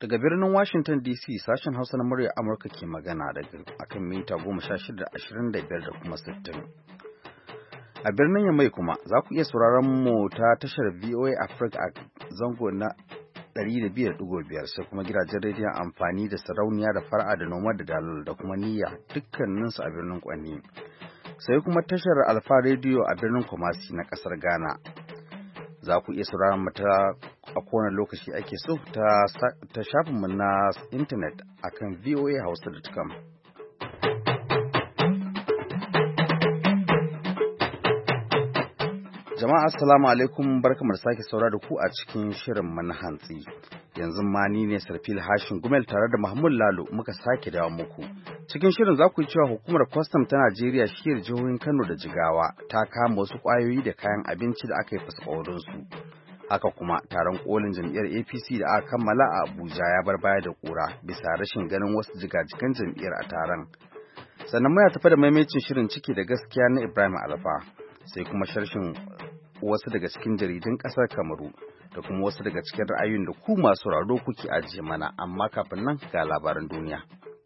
Daga birnin Washington DC sashen Hausa na murya Amurka ke magana daga akan mita 16, 25 da kuma 60. A birnin Yamai kuma za ku iya sauraron mu ta tashar VOA Africa a zango na 102.5 sai kuma gidajen rediyon amfani da sarauniya da fara'a da noma da dalil da kuma niyya dukkaninsu a birnin Kwanni. Sai kuma tashar Alfa Radio a birnin Kumasi na kasar Ghana. Za ku iya sauraron mu ta a kowane lokaci ake so ta shafinmu na intanet akan voahausa.com. Jama'a assalamu alaikum, barkamu da sake saurara da ku a cikin shirin na hantsi. Yanzu ma ni ne Sarfil Hashin Gumel tare da Mahmud Lalo muka sake dawo muku. Cikin shirin za ku yi cewa hukumar kwastam ta Najeriya shiyar jihohin Kano da Jigawa ta kama wasu ƙwayoyi da kayan abinci da aka yi fasakorinsu. Haka kuma taron kolin jam'iyyar APC da aka kammala a Abuja ya bar baya da ƙura bisa rashin ganin wasu jigajigan jam'iyyar a taron. Sannan muna tafi da maimacin shirin ciki da gaskiya na Ibrahim Alfa, sai kuma sharshin wasu daga cikin jaridun ƙasar Kamaru da kuma wasu daga cikin ra'ayoyin da ku masu raro kuke ajiye mana, amma kafin nan ga labaran duniya.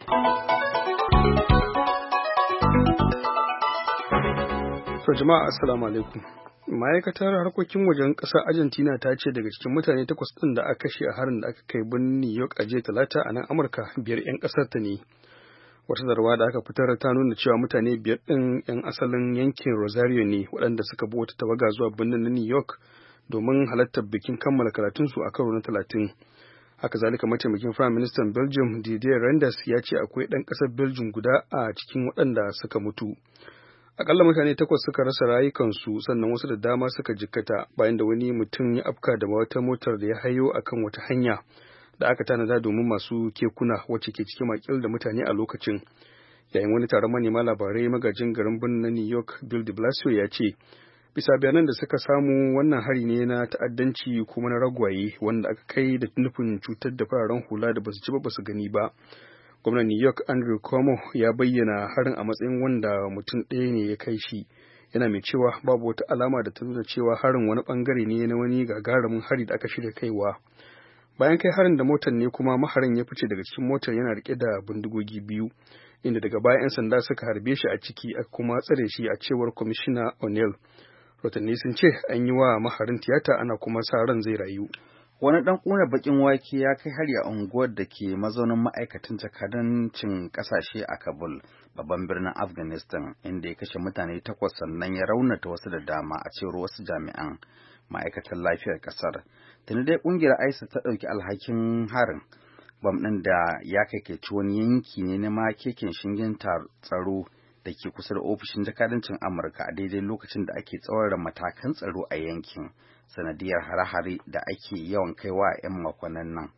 To jama'a assalamu alaikum. Ma'aikatar harkokin wajen ƙasar Argentina ta ce daga cikin mutane 8 ɗin da aka kashe a harin da aka kai birnin New York a jiya Talata a nan Amurka 5 'yan ƙasar ta ne. Wata zarwa da aka fitar ta nuna cewa mutane 5 ɗin 'yan asalin yankin Rosario ne waɗanda suka bi wata tawaga zuwa birnin na New York domin halartar bikin kammala karatunsu a karo na 30. Haka zalika mataimakin Prime Minister Belgium Didier Reynders ya ce akwai ɗan ƙasar Belgium guda a cikin waɗanda suka mutu. Akalla mutane 8 suka rasa rayukansu sannan wasu da dama suka jikkata bayan da wani mutum ya afka da wata motar da ya hayo akan wata hanya da aka tanada domin masu kekuna wacce ke cikin makil da mutane a lokacin. Yayin wani taron manema labarai magajin garin birnin New York Bill de Blasio ya ce bisa bayanan da suka samu wannan hari ne na ta'addanci kuma na ragwaye wanda aka kai da nufin cutar da fararen hula da basu ci ba basu gani ba. Gwamnan New York Andrew Cuomo ya bayyana harin a matsayin wanda mutum ɗaya ne ya kai shi, yana mai cewa babu wata alama da ta nuna cewa harin wani bangare ne na wani gagarumin hari da aka shirya kaiwa. Bayan kai harin da motar ne kuma maharin ya fice daga cikin motar yana rike da bindigogi 2, inda daga baya 'yan sanda suka harbe shi a ciki aka kuma tsare shi a cewar Commissioner O'Neill. Rotanni sun ce an yi wa maharin tiyata ana kuma sa ran zai rayu. Wani ɗan ƙuna baƙin wake ya kai hari a unguwar da ke mazaunin ma'aikatan jakadancin ƙasashe a Kabul, babban birnin Afghanistan, inda ya kashe mutane 8 sannan ya raunata wasu da dama a cewar wasu jami'an ma'aikatan lafiyar ƙasar. Tuni dai ƙungiyar ISIS ta ɗauki alhakin harin. Bam ɗin da ya kaikaici wani yanki ne na makeken shingen tsaro da ke kusa da ofishin jakadancin Amurka a daidai lokacin da ake tsaurara matakan tsaro a yankin sanadiyar hare-hare da ake yawan kaiwa a 'yan makonnin nan.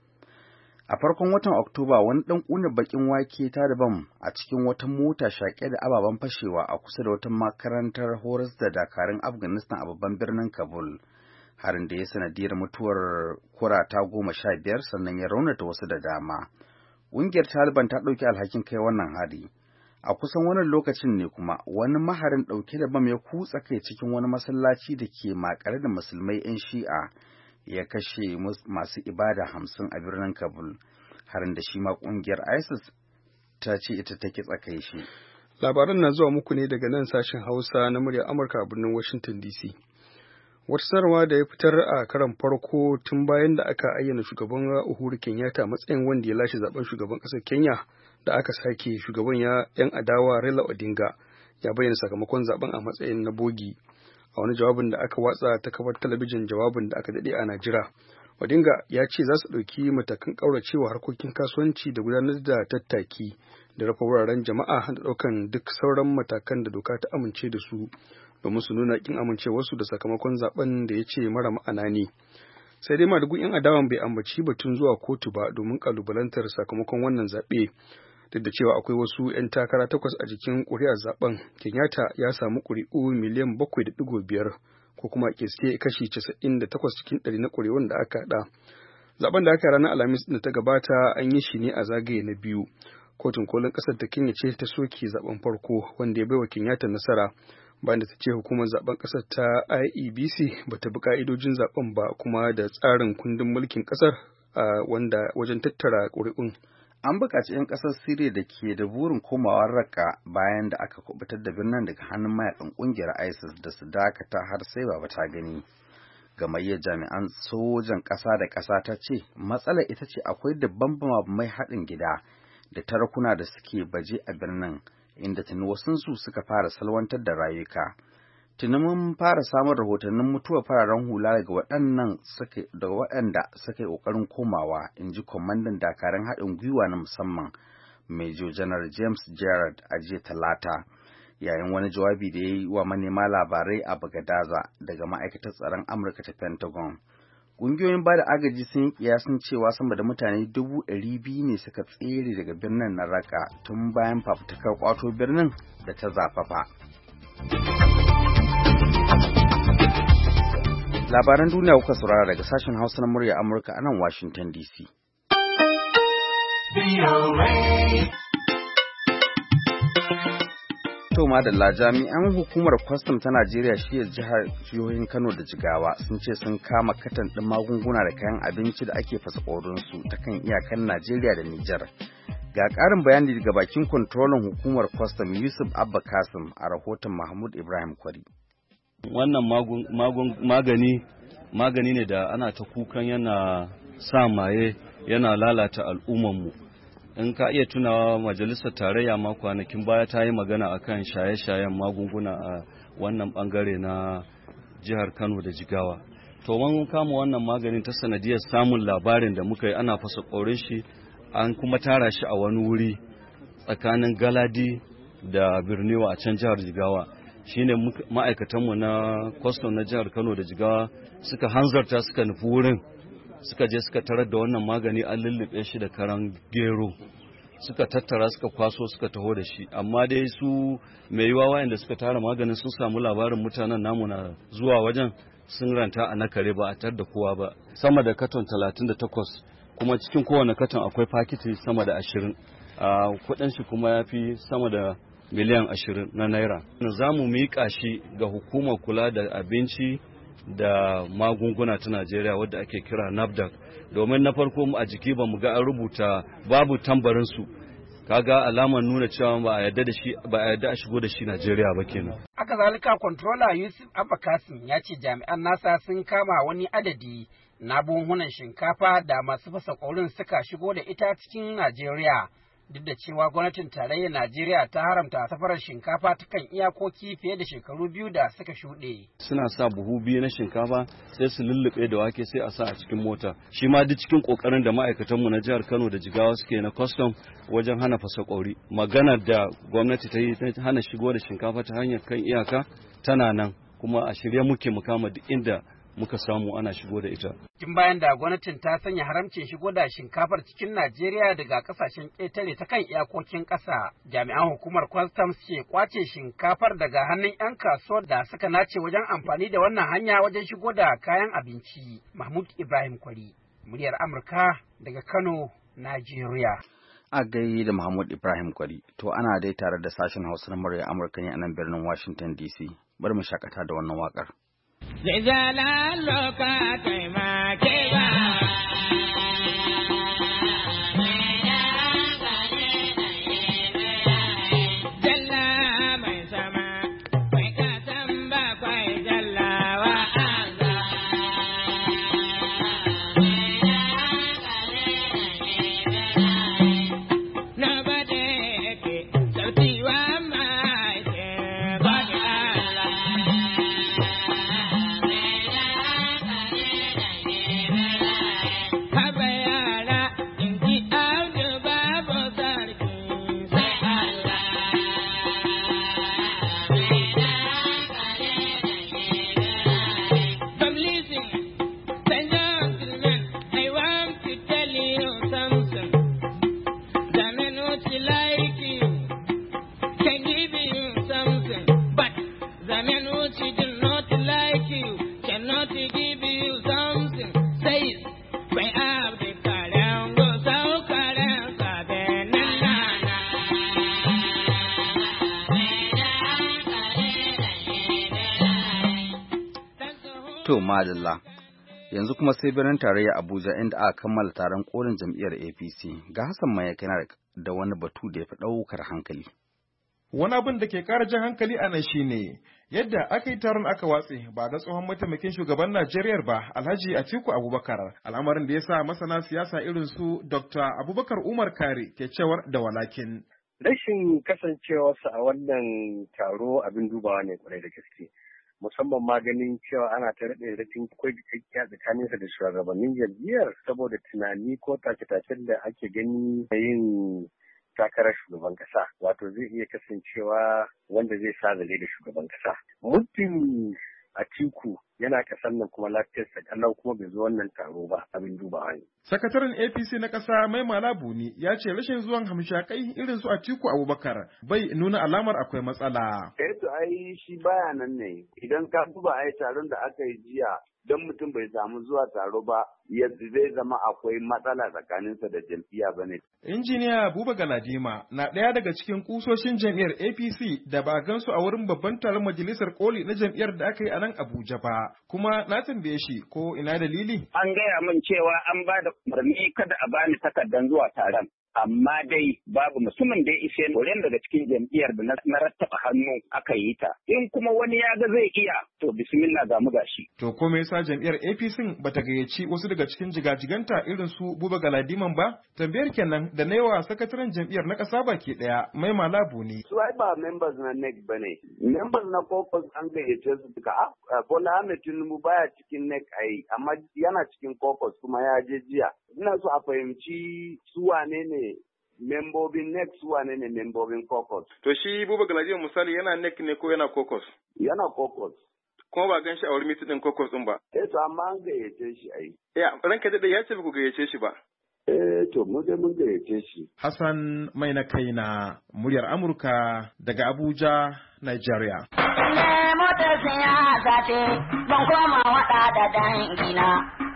A farkon watan Oktoba wani ɗan ƙunar baƙin wake ta da bam a cikin wata mota shaƙe da ababen fashewa a kusa da wata makarantar horas da dakarun Afghanistan a babban birnin Kabul. Harin da ya sanadiyar mutuwar kurata 15 sannan ya raunata wasu da dama. Ƙungiyar Taliban ta ɗauki alhakin kai wannan hari. A kusan wannan lokacin ne kuma wani maharin ɗauke da bam ya kutsa kai cikin wani masallaci da ke makare da musulmai 'yan shi'a ya kashe masu ibada 50 a birnin Kabul, harin da shi ma ƙungiyar ISIS ta ce ita take tsakai shi. Labaran na zuwa muku ne daga nan sashen Hausa na muryar Amurka a birnin Washington DC. Wata sanarwa da ya fitar a karon farko tun bayan da aka ayyana shugaban Uhuru Kenyatta matsayin wanda ya lashe zaben shugaban ƙasar Kenya da aka sake shugaban yan adawa Raila Odinga ya bayyana sakamakon zaben a matsayin na bogi. A wani jawabin da aka watsa ta kafar talabijin, jawabin da aka dade ana jira, Odinga ya ce za su ɗauki matakan ƙauracewa harkokin kasuwanci da gudanar da tattaki da rufe wuraren jama'a da ɗaukan duk sauran matakan da doka ta amince da su domin su nuna ƙin amincewarsu da sakamakon zaben da ya ce mara ma'ana ne. Sai dai madugun 'yan adawan bai ambaci batun zuwa kotu ba domin ƙalubalantar sakamakon wannan zaɓe. Duk da cewa akwai wasu 'yan takara 8 a jikin ƙuri'ar zaben, Kenyatta ya samu ƙuri'u miliyan 7.5 ko kuma kiske kashi 98 cikin 100 na ƙuri'un da aka haɗa. Zaben da aka ranar Alhamis da ta gabata an yi shi ne a zagaye na biyu. Kotun kolin ƙasar ta Kenya ce ta soke zaben farko wanda ya baiwa Kenyatta nasara bayan da ta ce hukumar zaben ƙasar ta IEBC bata bi ka'idojin zaben ba kuma da tsarin kundin mulkin ƙasar wanda wajen tattara ƙuri'un. An buƙaci 'yan ƙasar Siriya da ke da burin komawa Raqqa bayan da aka kubutar da birnin daga hannun mayakan ƙungiyar ISIS da su dakata har sai baba ta gani. Gamayyar jami'an sojan ƙasa da ƙasa ta ce matsalar ita ce akwai dabban mai haɗin gida da tarakuna da suke baje a birnin, inda tuni wasunsu suka fara salwantar da rayuka. Tuni mun fara samun rahotannin mutuwar fararen hula daga waɗanda suka yi ƙoƙarin komawa, in ji kwamandan dakarun haɗin gwiwa na musamman Major General James Gerard a jiya Talata, yayin wani jawabi da ya yi wa manema labarai a Bagadaza daga ma'aikatar tsaron Amurka ta Pentagon. Ƙungiyoyin ba da agaji sun yi kiyasin cewa sama da mutane 200,000 ne suka tsere daga birnin na Raqqa tun bayan fafutukar ƙwato birnin da ta zafafa. Labaran duniya kuka saurara daga sashen Hausa na murya Amurka a nan Washington DC. To madalla, jami'an hukumar kwastam ta Najeriya shiyar jihohin Kano da Jigawa sun ce sun kama katan ɗin magunguna da kayan abinci da ake fasa su ta kan iyakan Najeriya da Nijar. Ga ƙarin bayani daga bakin kontrolin hukumar kwastam Yusuf Abba Kasim a rahoton Mahmud Ibrahim Kwari. Wannan magani ne da ana ta kukan yana sa maye, yana lalata al'ummanmu. In ka iya tunawa majalisar tarayya ma kwanakin baya ta yi magana akan shaye-shayen magunguna a wannan bangare na jihar Kano da Jigawa. To mun kama wannan maganin ta sanadiyar samun labarin da muka yi ana fasa ƙorin shi, an kuma tara shi a wani wuri tsakanin Galadi da Birniwa a can jihar Jigawa. Shine ma'aikatanmu na kwastam na jihar Kano da Jigawa suka hanzarta suka nufi wurin, suka je suka tarar da wannan magani an lullube shi da karan gero, suka tattara suka kwaso suka taho da shi. Amma dai su mai yiwa wayanda suka tara maganin sun samu labarin mutanen namu na zuwa wajen, sun ranta a nakare ba a tar da kowa ba. Sama da katon 38, kuma cikin kowane katon akwai fakiti sama da 20. Kudin shi kuma ya fi sama da miliyan 20 na naira. Za mu miƙa shi ga hukumar kula da abinci da magunguna ta Najeriya wadda ake kira NAFDAC, domin na farko a jiki ba mu ga an rubuta babu tambarin su, kaga alamar nuna cewa ba a yarda a shigo da shi Najeriya ba kenan. Haka zalika controller Yusuf Abba Kasim ya ce jami'an nasa sun kama wani adadi na buhunan shinkafa da masu fasa ƙaurin suka shigo da ita cikin Najeriya. Duk da cewa gwamnatin tarayyar Najeriya ta haramta safarar shinkafa ta kan iyakoki fiye da shekaru 2 da suka shuɗe. Suna sa buhu 2 na shinkafa sai su lullube da wake sai a sa a cikin mota. Shi ma duk cikin kokarin da ma'aikatanmu na jihar Kano da Jigawa suke na custom wajen hana fasa ƙwauri. Maganar da gwamnati ta yi ta hana shigo da shinkafa ta hanyar kan iyaka tana nan, kuma a shirye muke mu kama duk inda muka samu ana shigo da ita. Tun bayan da gwamnatin ta sanya haramcin shigo da shinkafar cikin Najeriya daga kasashen ƙetare ta kan iyakokin ƙasa, jami'an hukumar customs ke kwace shinkafar daga hannun 'yan kasuwar da suka nace wajen amfani da wannan hanya wajen shigo da kayan abinci. Mahmud Ibrahim Kwari, muryar Amurka daga Kano, Najeriya. A gai da Mahmud Ibrahim Kwari, to ana dai tare da sashen Hausa na muryar Amurka ne a nan birnin Washington DC. Bari mu shakata da wannan waƙar. Zala loka taimake ba. Jalla mai sama, mai kasan bakwai jallawa aza. Na bade ke sautiwa mai ke bada Allah. To madalla, Yanzu kuma sai birnin tarayya Abuja inda aka kammala taron kolin jam'iyyar APC. Ga Hassan Mai yana da wani batu da ya fi ɗaukar hankali. Wani abin da ke ƙara jan hankali a nan shine yadda aka yi taron aka watse ba ga tsohon mataimakin shugaban Najeriya ba Alhaji Atiku Abubakar, al'amarin da ya sa masana siyasa irin su Dr. Abubakar Umar Kari ke cewar da walakin. Rashin kasancewarsa a wannan taro abin dubawa ne kwarai da gaske. Musamman ma ganin cewa ana ta raɗe ratin kwai da tsakaninsa da shugabannin jam'iyyar saboda tunani ko take-taken da ake gani da yin takarar shugaban kasa, wato zai iya kasancewa wanda zai sa zale da shugaban kasa. Muddin Atiku yana kasan nan kuma lafiyarsa kalau kuma bai zo wannan taro ba abin dubawa ne. Sakataren APC na ƙasa Mai Malabuni ya ce rashin zuwan hamshakai irin su Atiku Abubakar bai nuna alamar akwai matsala. To ai shi baya nan ne, idan ka duba ai taron da aka yi jiya don mutum bai samu zuwa taro ba yadda zai zama akwai matsala tsakaninsa da jam'iyya ba ne. Injiniya Buba Galadima na ɗaya daga cikin kusoshin jam'iyyar APC da ba gansu a wurin babban taron majalisar koli na jam'iyyar da aka yi a nan Abuja ba, kuma na tambaye shi ko ina dalili? An gaya min cewa an ba da umarni kada a bani takardar zuwa taron. Amma dai babu mutumin da ya ishe wurin daga cikin jam'iyyar da na rattaba hannu aka yi ta. In kuma wani ya ga zai iya, to bismillah ga mu gashi. To ko me yasa jam'iyyar APC bata gayyaci wasu daga cikin jigajiganta irin su Buba Galadiman ba? Tambayar kenan da na yawa sakataren jam'iyyar na ƙasa baki ɗaya Mai Malabuni. Su ai ba members na NEC bane. Members na caucus an gayyace su duka. Bola Ahmed Tinubu baya cikin NEC ai, amma yana cikin caucus kuma ya je jiya. Ina so a fahimci su wane ne membobin NEC, su wane ne membobin caucus. To shi Buba Galadiman misali yana NEC ne ko yana caucus? Yana caucus. Kuma ba gan shi a wurin mitin ɗin caucus ɗin ba. To amma an gayyace shi ai. Ranka daɗe ya ce ba ku gayyace shi ba. To mu dai mun gayyace shi. Hassan Mai na kaina muryar Amurka daga Abuja, Nigeria. Ne motar siyasa ce ban koma waɗa da dangina.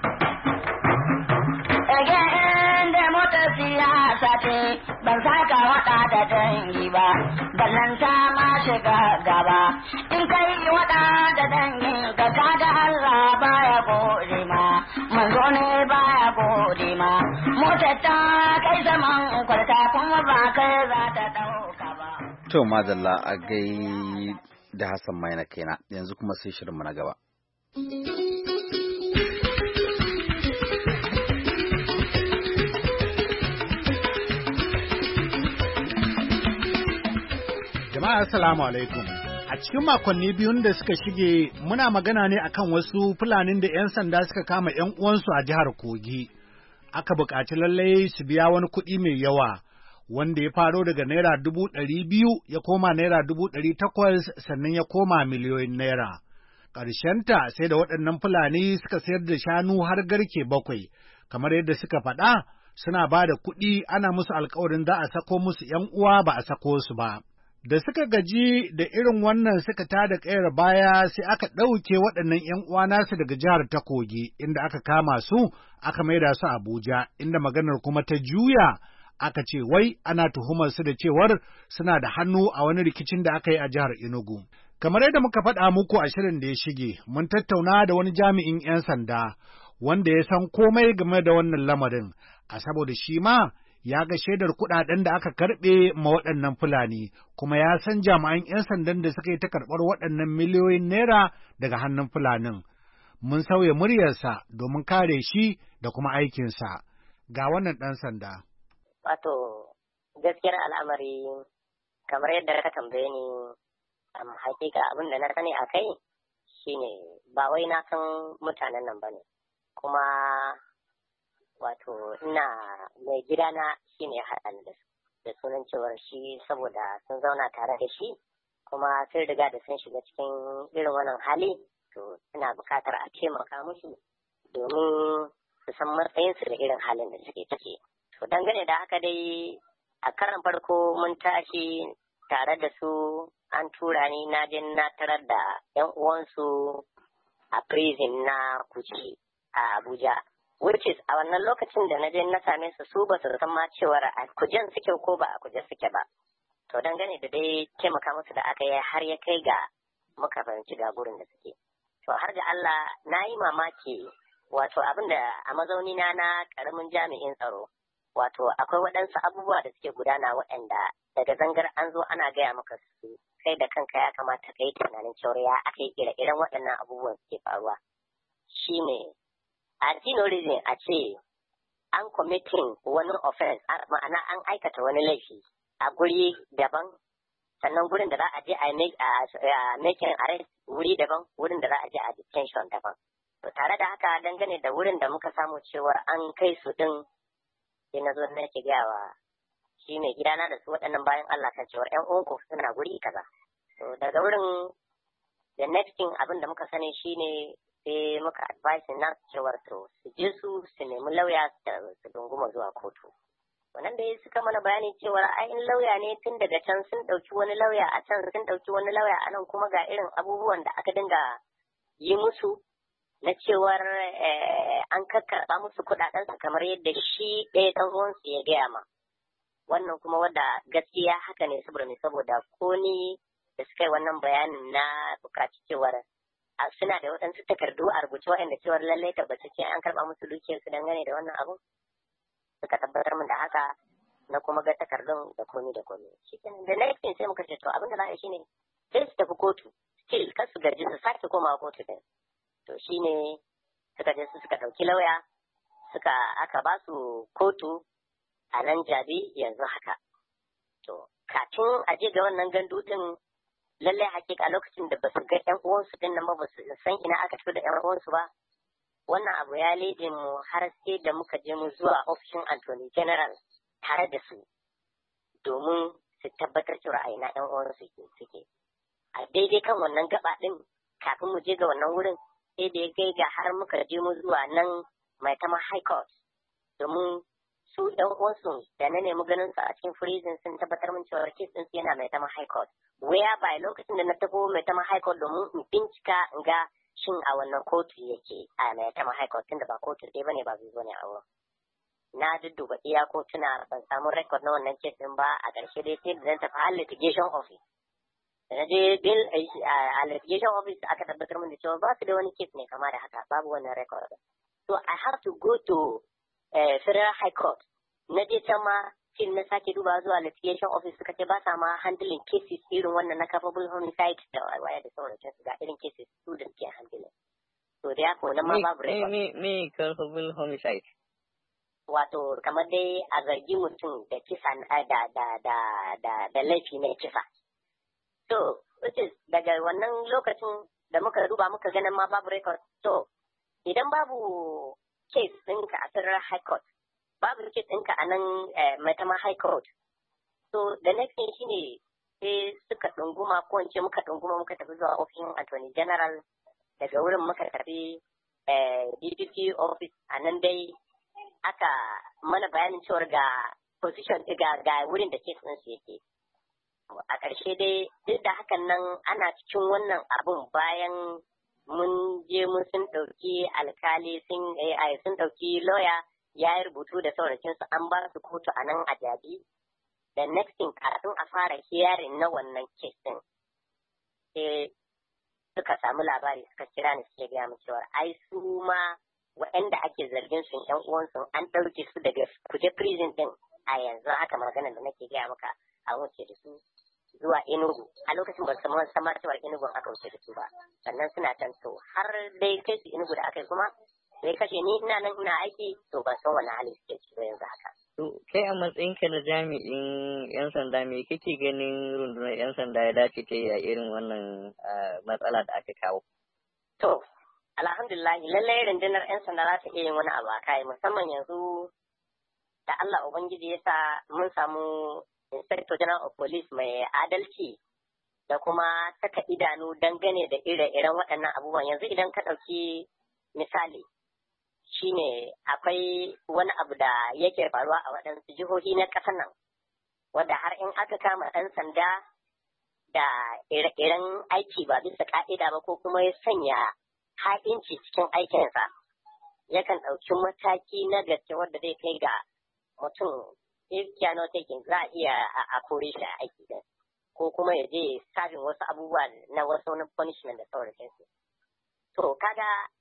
Inda motar siyasa ce ban saka waɗa da dangi ba, ballanta ma shiga gaba. In kai waɗa da dangi ka kaga Allah baya gode ma, manzo ne baya gode ma. Motar ta kai zaman kwarta kuma ba kai za ta ɗauka ba. To madalla a gai da Hassan Mai na kaina, yanzu kuma sai shirinmu na gaba. Jama'a assalamu alaikum. A cikin makonni biyun da suka shige muna magana ne akan wasu Fulanin da 'yan sanda suka kama 'yan uwansu a jihar Kogi. Aka buƙaci lallai su biya wani kuɗi mai yawa wanda ya faro daga Naira 200,000 ya koma Naira 800,000 sannan ya koma miliyoyin Naira. Ƙarshenta sai da waɗannan Fulani suka sayar da shanu har garke 7, kamar yadda suka faɗa suna ba da kuɗi ana musu alkawarin za a sako musu 'yan uwa ba a sako su ba. Da suka gaji da irin wannan suka tada ƙayar baya sai aka ɗauke waɗannan ‘yan uwa nasu daga jihar ta Kogi, inda aka kama su, aka maida su Abuja, inda maganar kuma ta juya, aka ce wai ana tuhumar su da cewar suna da hannu a wani rikicin da aka yi a jihar Enugu. Kamar yadda muka faɗa muku a shirin da ya shige, mun tattauna da wani jami'in ‘yan sanda, wanda ya san komai game da wannan lamarin, a saboda shi ma ya ga shaidar kuɗaɗen da aka karɓe ma waɗannan Fulani, kuma ya san jami'an 'yan sandan da suka yi ta karɓar waɗannan miliyoyin naira daga hannun Fulanin. Mun sauya muryarsa domin kare shi da kuma aikinsa. Ga wannan ɗan sanda. Wato, gaskiyar al'amari, kamar yadda ka tambaye ni, hakika abin da na sani a kai shine ba wai na san mutanen nan ba ne, kuma wato ina mai gidana shi ne haɗa da sunan cewar shi saboda sun zauna tare da shi kuma sun riga da sun shiga cikin irin wannan hali, to ina buƙatar a taimaka musu domin su san matsayinsu da irin halin da suke ciki. To dangane da haka dai a karan farko mun tashi tare da su, an tura ni na je na tarar da 'yan uwansu a prison na Kuje a Abuja. Which is a wannan lokacin da na je na same su ba su san ma cewar a Kujen suke ko ba a Kuje suke ba. To dangane da dai taimaka musu da aka yi har ya kai ga muka fahimci ga gurin da suke. To har da Allah na yi mamaki wato abin da a mazaunina na ƙaramin jami'in tsaro, wato akwai waɗansu abubuwa da suke gudana waɗanda daga zangar an zo ana gaya maka su kai da kanka ya kamata ka yi tunanin cewa ya aka yi ire-iren waɗannan abubuwan suke faruwa. Shi ne, a reason a ce an committing wani offense, ma'ana an aikata wani laifi a guri daban, sannan gurin da za a je a making arrest wuri daban, wurin da za a je a detention daban. To tare da haka dangane da wurin da muka samu cewa an kai su din, sai na zo na ke gawa shi mai gidana da su waɗannan bayan Allah kan cewar ƴan uwanku suna guri kaza. To daga wurin the next thing abin da muka sani shine sai muka advice na cewar to su je su nemi lauya su dunguma zuwa kotu. Wannan da suka mana bayani cewar in lauya ne tun daga can sun ɗauki wani lauya a can sun ɗauki wani lauya a nan, kuma ga irin abubuwan da aka dinga yi musu na cewar an kakkarɓa musu kuɗaɗensu kamar yadda shi ɗaya ɗan uwansu ya gaya ma. Wannan kuma wadda gaskiya haka ne saboda ko ni da suka yi wannan bayanin na bukaci cewar suna da waɗansu takardu a rubuce waɗanda cewar lallai tabbatacce an karɓa musu dukiyarsu dangane da wannan abun. Suka tabbatar min da haka na kuma ga takardun da komi da komi. Shi kenan da next thing sai muka ce to abin da za a yi shine sai su tafi kotu, still kar su gaji su sake komawa kotu din. To shi ne suka je suka ɗauki lauya aka ba su kotu a nan Jabi yanzu haka. To kafin a je ga wannan gandu din lallai hakika lokacin da ba su ga ƴan uwansu din nan ba su san ina aka fito da ƴan uwansu ba. Wannan abu ya lede mu har sai da muka je mu zuwa ofishin Attorney General tare da su domin su tabbatar cewa a ina ƴan uwansu suke. A daidai kan wannan gaba din kafin mu je ga wannan wurin sai da ya kai ga har muka je mu zuwa nan Maitama High Court domin su ɗan uwansu da na nemi ganin su a cikin prison sun tabbatar min cewa kes ɗinsu yana Maitama High Court. Whereby lokacin da na tafi Maitama High Court domin in bincika in ga shin a wannan kotu yake a Maitama High Court tunda ba kotu ɗaya bane ba biyu bane a wurin. Na dudduba iya kotuna ban samu record na wannan kes ɗin ba, a ƙarshe dai sai da zan tafi har litigation office. Da na je a litigation office aka tabbatar min da cewa ba su da wani kes ne kama da haka, babu wannan record. So I have to go to Federal High Court. Na je can ma shin na sake duba zuwa litigation office suka ce ba sa ma handling cases irin wannan na culpable homicide da waya da sauransu ga irin cases su da suke handling. So da haka wannan ma babu record. Me culpable homicide? Wato kamar dai a zargi mutum da kisa da laifi na kisa. So which is daga wannan lokacin da muka duba muka ganin ma babu record. So idan babu case ɗinka a Federal High Court, babu case ɗinka a nan Maitama High Court. So the next thing shine sai suka ɗunguma ko in ce muka ɗunguma muka tafi zuwa ofishin Attorney General, daga wurin muka tafi DPP office a nan dai aka mana bayanin cewar ga position ga wurin da case ɗinsu yake. A ƙarshe dai duk da hakan nan ana cikin wannan abun bayan mun je mun sun ɗauki alkali sun ɗauki lawyer ya yi rubutu da sauracinsu an ba su kotu a nan a Jabi. The next thing kafin a fara hearing na wannan case ɗin sai suka samu labari suka kira ni suke gaya mu cewa ai su ma waɗanda ake zargin su ƴan uwansu an ɗauke su daga kuje prison ɗin a yanzu haka maganar da nake gaya maka a wuce da su zuwa Enugu a lokacin ba su samar cewa Enugu aka wuce da su ba, sannan suna can to har dai kai su Enugu da aka yi kuma sai kashe ni ina nan ina aiki to ban san wani hali suke ciki yanzu haka. To kai a matsayinka na jami'in 'yan sanda me kake ganin rundunar 'yan sanda ya dace ta yi a irin wannan matsala da aka kawo? To alhamdulillah lallai rundunar 'yan sanda za ta iya yin wani abu a kai musamman yanzu da Allah Ubangiji ya sa mun samu Inspector General of Police mai adalci da kuma saka idanu dangane da ire-iren waɗannan abubuwan. Yanzu idan ka ɗauki misali shine akwai wani abu da yake faruwa a waɗansu jihohi na ƙasar nan wanda har in aka kama ɗan sanda da ire-iren aiki ba bisa ƙa'ida ba ko kuma ya sanya ha'inci cikin aikinsa yakan ɗauki mataki na gaske wanda zai kai ga mutum if cannot taking za a iya a kore shi a aiki din ko kuma ya je sabin wasu abubuwa na wasu wani punishment da sauransu. To kaga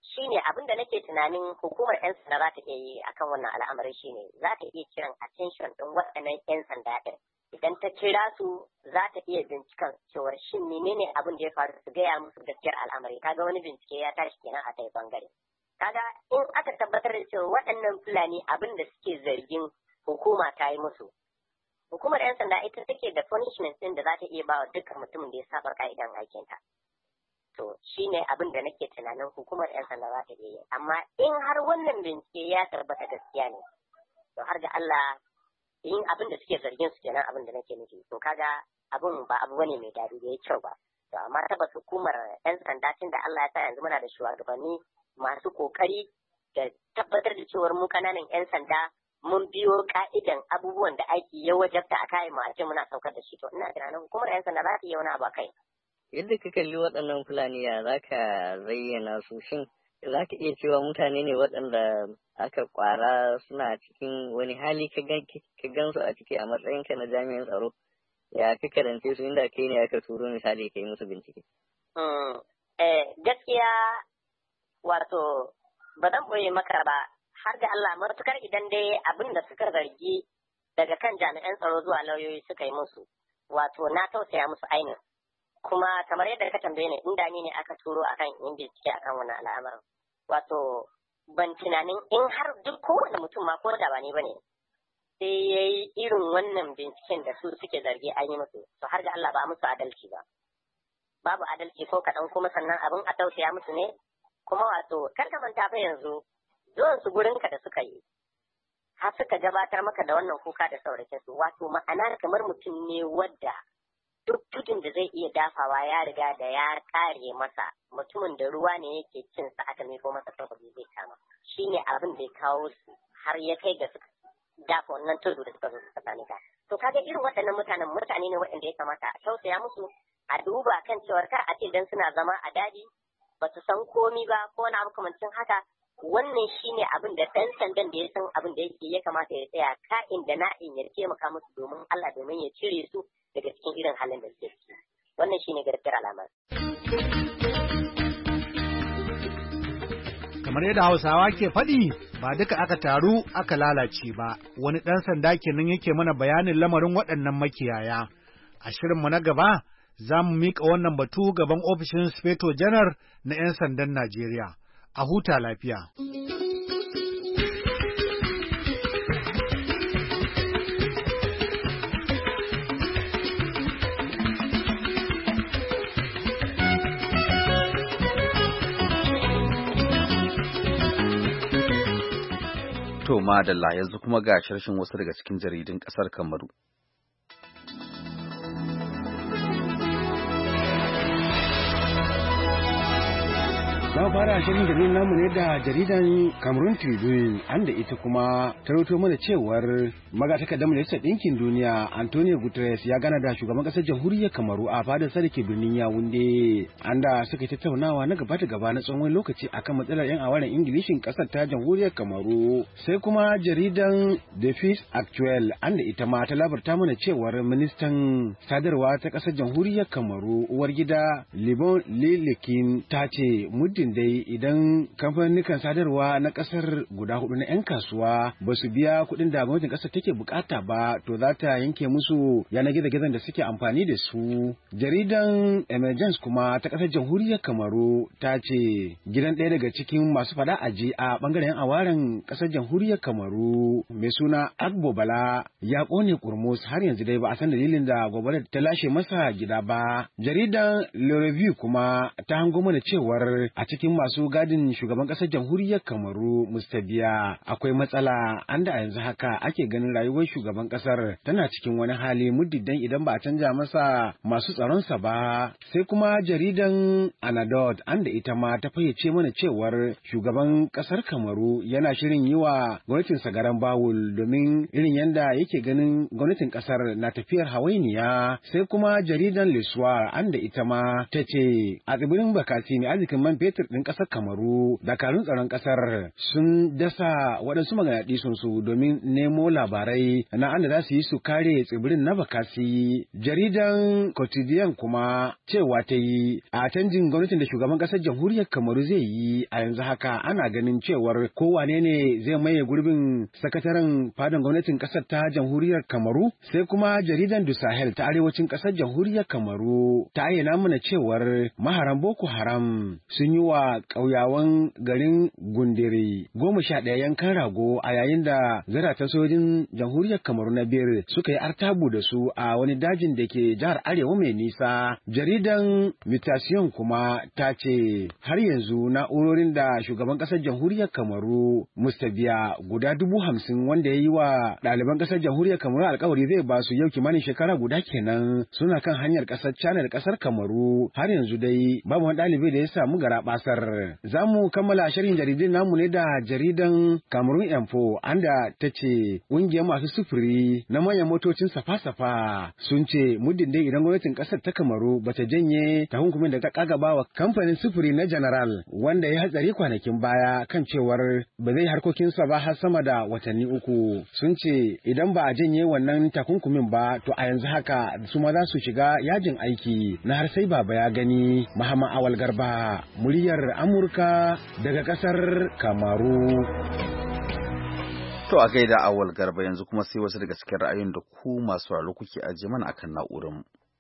shine abin da nake tunanin hukumar 'yan sanda za ta iya yi akan wannan al'amari shine za ta iya kiran attention ɗin waɗannan 'yan sanda ɗin. Idan ta kira su za ta iya binciken cewar shin menene abin da ya faru su gaya musu gaskiyar al'amari. Kaga wani bincike ya tashi kenan a kai bangare. Kaga in aka tabbatar da cewa waɗannan Fulani abin da suke zargin hukuma ta yi musu. Hukumar 'yan sanda ita take da punishment ɗin da za ta iya ba wa dukkan mutumin da ya saba ka'idan aikinta. To shi ne abin da nake tunanin hukumar 'yan sanda za ta iya yi. Amma in har wannan bincike ya tabbata gaskiya ne, to har ga Allah yin abin da suke zargin su kenan abin da nake nufi. To kaga abin ba abu bane mai dadi da ya kyau ba. To amma tabbas hukumar 'yan sanda tun da Allah ya sa yanzu muna da shugabanni masu kokari da tabbatar da cewar mu kananan 'yan sanda mun biyo ka'idan abubuwan da aiki ya wajabta a kayan mu a ce muna saukar da shi. To ina tunanin hukumar 'yan sanda za ta iya wani abu a kai. Yadda ka kalli waɗannan Fulani ya za ka zayyana su, shin za ka iya cewa mutane ne waɗanda aka ƙwara suna cikin wani hali ka gan su a ciki a matsayinka na jami'in tsaro, ya ka karance su inda kai ne aka turo misali ka yi musu bincike? Gaskiya wato ba zan ɓoye maka ba, har da Allah matukar idan dai abin da suka zargi daga kan jami'an tsaro zuwa lauyoyi suka yi musu, wato na tausaya musu ainihin. Kuma kamar yadda ka tambaye ni inda ni ne aka turo akan yin bincike akan wannan al'amarin. Wato ban tunanin in har duk kowane mutum ma ko da ba ni bane sai yayi irin wannan binciken da su suke zargi an yi musu, to har ga Allah ba musu adalci ba. Babu adalci ko kaɗan, kuma sannan abin a tausaya musu ne. Kuma wato kar ka manta fa yanzu zuwan su gurin ka da suka yi har suka gabatar maka da wannan kuka da saurakin su, wato ma'ana kamar mutum ne wadda duk tudun da zai iya dafawa ya riga da ya kare masa, mutumin da ruwa ne yake cin sa aka miko masa takobi zai kama. Shine abin da ya kawo su har ya kai ga suka dafa wannan tudu da suka zo suka sani ka. To kaga irin waɗannan mutane ne waɗanda ya kamata a tausaya musu, a duba kan cewar kar a ce dan suna zama a daji ba su san komi ba ko wani abu kamancin haka. Wannan shine abin da ɗan sandan da ya san abin da yake ya kamata ya tsaya ka'in da na'in ya taimaka musu domin Allah, domin ya cire su daga cikin irin halin da suke ciki. Wannan shine gaskiyar alamar. Kamar yadda Hausawa ke faɗi, ba duka aka taru aka lalace ba. Wani ɗan sanda kenan yake mana bayanin lamarin waɗannan makiyaya. A shirinmu na gaba, za mu miƙa wannan batu gaban ofishin Sufeto Janar na 'yan sandan Najeriya. A huta lafiya. To madalla, yanzu kuma ga sharshin wasu daga cikin jaridun ƙasar Kamaru. Za fara shirin jaridar namu ne da jaridan Cameroon Tribune, an da ita kuma ta rawaito mana cewar magatakardar Majalisar Ɗinkin Duniya Antonio Guterres ya gana da shugaban ƙasar jamhuriyar Kamaru a fadar sa da ke birnin Yaounde, an da suka tattaunawa na gaba da gaba na tsawon lokaci akan matsalar 'yan awaren Ingilishin ƙasar ta jamhuriyar Kamaru. Sai kuma jaridan The Fils Actuel, an da ita ma ta labarta mana cewar ministan sadarwa ta ƙasar jamhuriyar Kamaru uwar gida Libon Lelekin ta ce muddin dai idan kamfanin sadarwa na kasar guda hudu na 'yan kasuwa ba su biya kuɗin da gwamnatin kasar take bukata ba, to za ta yanke musu yanar gizo-gizon da suke amfani da su. Jaridan Emergence kuma ta kasar jamhuriyar Kamaru ta ce gidan ɗaya daga cikin masu fada aji a bangaren awaren kasar jamhuriyar Kamaru mai suna Agbo Bala ya kone kurmus, har yanzu dai ba a san dalilin da gobarar ta lashe masa gida ba. Jaridan Le Review kuma ta hango mana cewar a cikin masu gadin shugaban ƙasar jamhuriyar Kamaru Mustabiya akwai matsala, an da yanzu haka ake ganin rayuwar shugaban ƙasar tana cikin wani hali muddidan idan ba a canja masa masu tsaronsa ba. Sai kuma jaridan Anadot, an da ita ma ta fayyace mana cewar shugaban ƙasar Kamaru yana shirin yi wa gwamnatinsa garan bawul domin irin yanda yake ganin gwamnatin ƙasar na tafiyar hawainiya. Sai kuma jaridan Le Soir, an da ita ma ta ce a tsibirin Bakasi mai arzikin man fetur fetur ɗin ƙasar Kamaru, dakarun tsaron ƙasar sun dasa waɗansu maganaɗisun su domin nemo labarai na anda za su yi su kare tsibirin na Bakasi. Jaridan Quotidien kuma cewa ta yi a canjin gwamnatin da shugaban ƙasar jamhuriyar Kamaru zai yi a yanzu haka ana ganin cewar kowane ne zai maye gurbin sakataren fadan gwamnatin ƙasar ta jamhuriyar Kamaru. Sai kuma jaridan Du Sahel ta arewacin ƙasar jamhuriyar Kamaru ta ayyana mana cewar maharan Boko Haram sun yi wa ƙauyawan garin Gundiri 11 yankan rago a yayin da zaratan sojojin jamhuriyar Kamaru na biyar suka yi artabu da su a wani dajin da ke jihar Arewa mai nisa. Jaridan Mutation kuma ta ce har yanzu na'urorin da shugaban ƙasar jamhuriyar Kamaru Mustabiya guda 50,000 wanda ya yi wa ɗaliban ƙasar jamhuriyar Kamaru alkawari zai ba su yau kimanin shekara guda kenan suna kan hanyar ƙasar China da ƙasar Kamaru. Har yanzu dai babu wani ɗalibi da ya samu garaɓasar. Za mu kammala sharhin jaridun namu ne da jaridan Cameroon Info anda ta ce ƙungiyar masu sufuri na manyan motocin safa-safa sun ce muddin dai idan gwamnatin ƙasar ta Kamaru bata janye takunkumin da ta kagaba wa kamfanin sufuri na General wanda ya hatsari kwanakin baya kan cewar ba zai harkokinsa ba har sama da watanni 3. Sun ce idan ba a janye wannan takunkumin ba to a yanzu haka su ma za su shiga yajin aiki na har sai baba ya gani. Muhammad Awal Garba, muryar Amurka daga ƙasar Kamaru. To a gaida Awal Garba, yanzu kuma sai wasu daga cikin ra'ayoyin da ku masu sauraro kuke ajiye mana akan na'urar.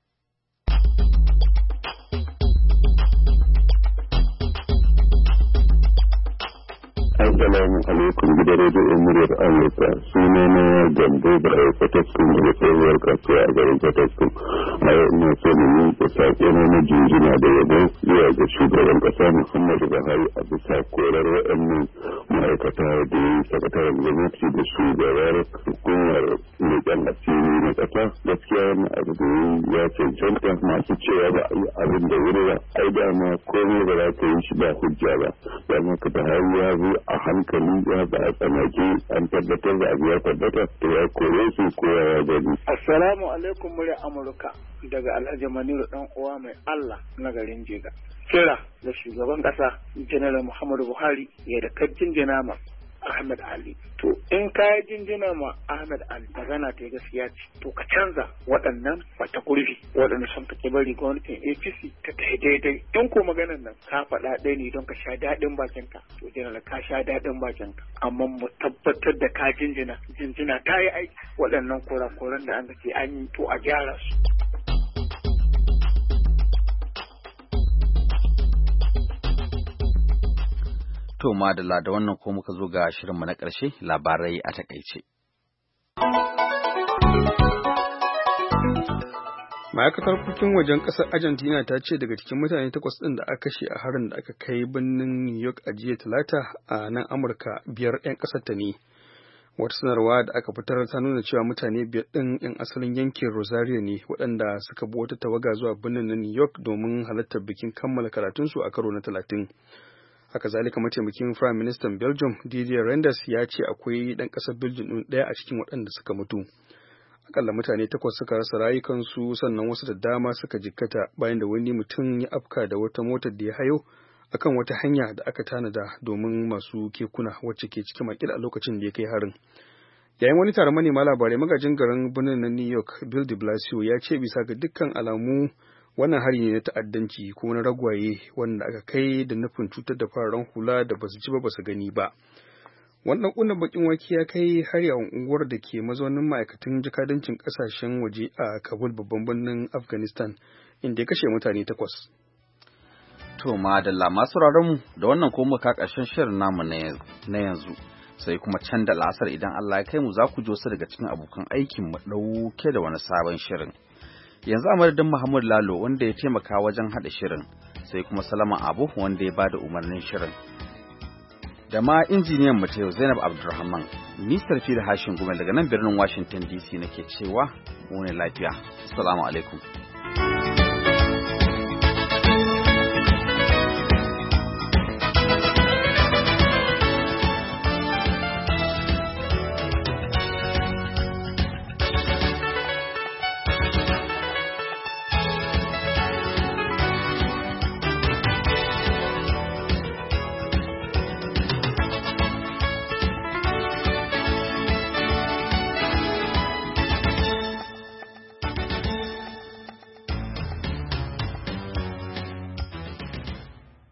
Assalamu alaikum gidan rediyon muryar Amurka, suna na Gambo Barayi Fataskun daga tsohuwar kasuwa a garin Fataskun. A yau ina so mu miƙa saƙo na jinjina da yabo zuwa ga shugaban ƙasa Muhammadu Buhari a bisa korar waɗannan ma'aikata da ya yi sakataren gwamnati da shugabar hukumar leƙen asiri na ƙasa. Gaskiya wani abu da ya cancanta masu cewa ba a yi abin da wuri ba. Ai dama komai ba za ka yi shi ba hujja ba. Don haka Buhari ya zo a hankali ya ba a tsanaki an tabbatar da abu ya tabbata to ya kore su ko ya gani. Assalamu alaikum murya Amurka daga Alhaji Maniru dan uwa mai Allah na garin Jega. Kira da shugaban kasa Janar Muhammadu Buhari ya da kajin jinama Ahmed Ali. To in ka yi jinjina ma Ahmed Ali magana ta gaskiya ce to ka canza waɗannan bata gurbi waɗanda sun kake bari gwamnatin APC ta daidai. In ko maganar nan ka faɗa ɗaya ne don ka sha daɗin bakinka to janar ka sha daɗin bakinka amma mu tabbatar da ka jinjina ta yi aiki waɗannan kurakuran da an ce an yi to a gyara su. To madalla da wannan ko muka zo ga shirinmu na ƙarshe labarai a takaice. Ma'aikatar harkokin wajen ƙasar Argentina ta ce daga cikin mutane 8 ɗin da aka kashe a harin da aka kai birnin New York a jiya Talata a nan Amurka 5 'yan ƙasar ta ne. Wata sanarwa da aka fitar ta nuna cewa mutane 5 ɗin 'yan asalin yankin Rosario ne waɗanda suka bi wata tawaga zuwa birnin na New York domin halartar bikin kammala karatunsu a karo na 30. Haka zalika mataimakin Prime Minister Belgium Didier Reynders ya ce akwai ɗan ƙasar Belgium ɗin ɗaya a cikin waɗanda suka mutu. Akalla mutane 8 suka rasa rayukansu sannan wasu da dama suka jikkata bayan da wani mutum ya afka da wata motar da ya hayo akan wata hanya da aka tanada domin masu kekuna wacce ke cikin makil a lokacin da ya kai harin. Yayin wani taron manema labarai magajin garin birnin na New York Bill de Blasio ya ce bisa ga dukkan alamu wannan hari ne na ta'addanci kuma na ragwaye wanda aka kai da nufin cutar da fararen hula da basu ji ba basu gani ba. Wannan kunnan bakin wake ya kai hari a unguwar da ke mazaunin ma'aikatan jakadancin kasashen waje a Kabul babban birnin Afghanistan inda ya kashe mutane 8. To madalla masu mu da wannan ko muka ƙarshen shirin namu na yanzu sai kuma can da lasar idan Allah ya kai mu za ku ji wasu daga cikin abokan aikin mu dauke da wani sabon shirin. Yanzu a madadin Muhammad Lalo wanda ya taimaka wajen haɗa shirin sai kuma Salama Abu wanda ya bada umarnin shirin. Da ma injiniyan mu ta yau Zainab Abdulrahman, Mr. Fili Hashin Gumel daga nan birnin Washington DC nake cewa mu ne lafiya. Assalamu alaikum.